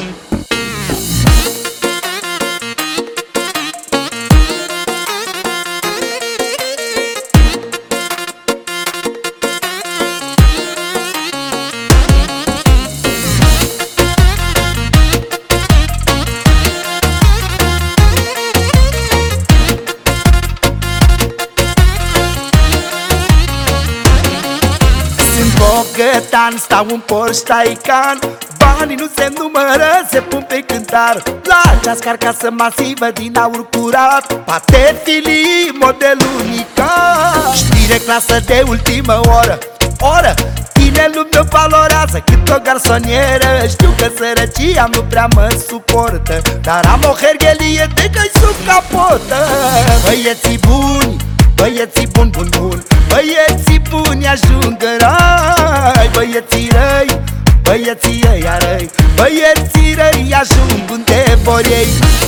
Bogătan, stau în Porsche Taycan, banii nu se numără, se pun pe cântar. La ceas carcasă masivă din aur curat, Patek-Philippe, model unicat. Știre clasă de ultimă oră, tinelul meu valorează cât o garsonieră. Știu că sărăcia nu prea mă suportă, dar am o herghelie de căi sub capotă. Băieții buni, băieții buni, buni, buni, băieții buni ajung în rai. Băieții răi, băieții ăia răi, băieții răi ajung unde vor ei.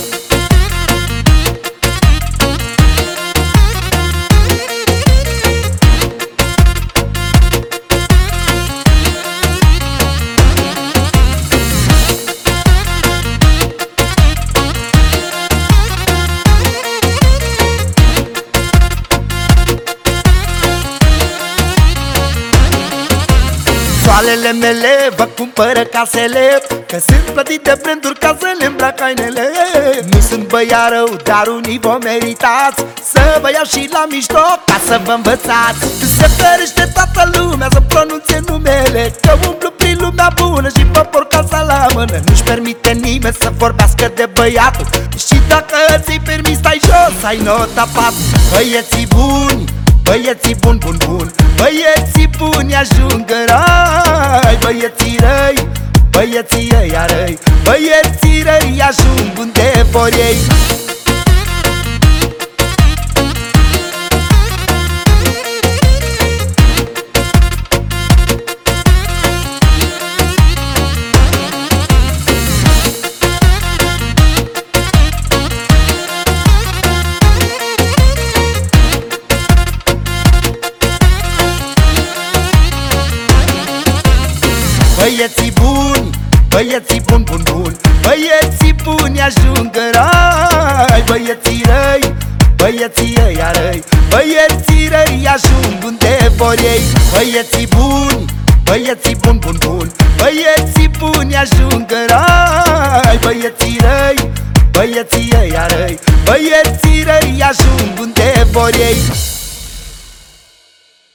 Soalele mele vă cumpără casele, că sunt plătite de branduri ca să le îmbrac hainele. Nu sunt băiat rău, dar unii vă meritați să vă iau și la mișto ca să vă învățați. Se ferește toată lumea să pronunțe numele, că umblu prin lumea bună și vă por casa la mână. Nu-și permite nimeni să vorbească de băiatul, și dacă ți-i permis stai jos, ai nota 4. Băieții buni, băieții buni, buni, buni, băieții buni ajung în rai. Băieții răi, băieții ăia răi, băieții răi ajung unde vor ei. Băieții buni, băieții buni, buni, buni, băieții buni ajung în rai. Băieții răi, băieții ăia răi, băieții răi ajung unde vor ei. Băieții buni, băieții buni, buni, buni, băieții buni ajung în rai. Băieții răi, băieții ăia răi, băieții răi ajung unde vor ei.